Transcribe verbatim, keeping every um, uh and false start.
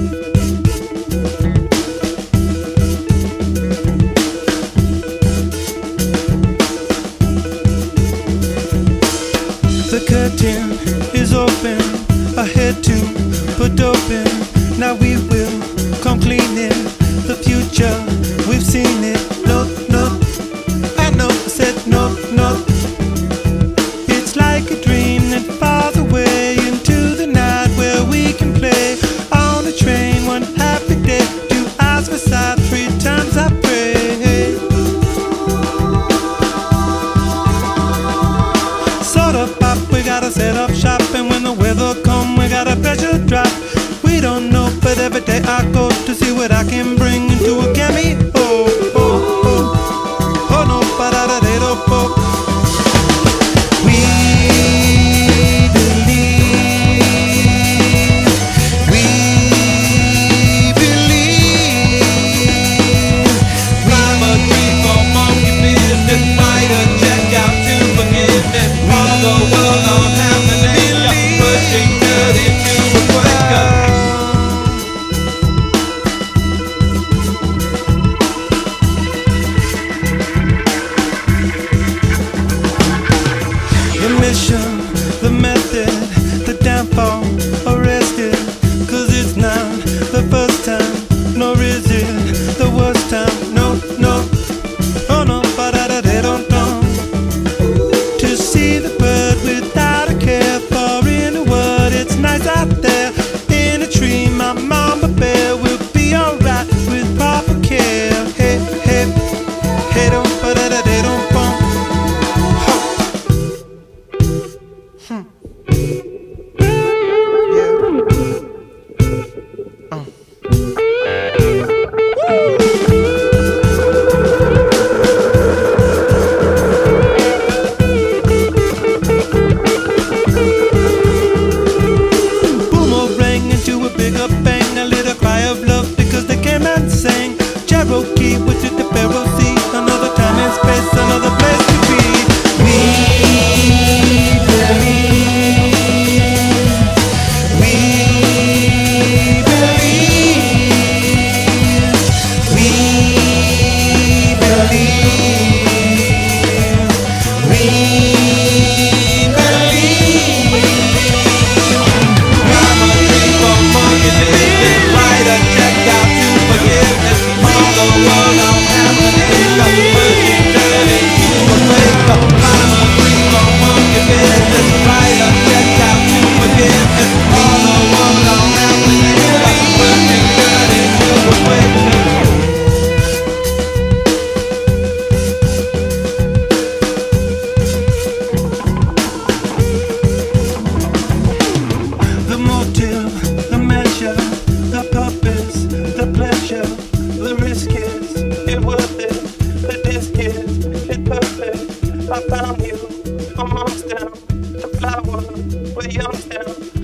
The curtain is open, ahead to put open. Now we will come cleaning. The future, we've seen it. No, no, I know, I said no, no. It's like a dream that falls away into the night where we can play on a train one happy day. Two eyes beside, three times I pray. Sort of pop, we gotta set up shop, and when the weather come, we got a pressure drop. We don't know, but every day I go to see what I can bring into a cameo. Oh, oh, oh, oh no, ba-da-da-da-da-po. We believe, we believe. I'm a dream for monkey business, fighter, check out to forgiveness. All the world on happiness, pushing good into a question. The mission, the method, the downfall, arrested. Cause it's not the first time, nor is it the worst time. No, no, oh no, ba-da-da-da-dum-dum. To see the bird without a care for in a word, it's nice out there. In a tree, my mama bear will be alright with proper care. Hey, hey, hey, don't ba-da-da-da-dum-bum. Hmm. Yeah. Uh. Boomerang into a bigger bang, a little cry of love because they came and sang. Cherokee, which is the Pharaoh Sea, another time and space, another place to be. We believe, we believe, we believe, we believe. I'm a dream for monkey business, fighter, check out to forgiveness. All the world on happiness, pushing good into a faker. I'm a dream for monkey business, fighter, check out to forgiveness. All the world on happiness, pushing good into a faker. The motive, the measure, the purpose, the pleasure, the risk is it worth it, the disc is it perfect. I found you amongst them, the flower with young stem.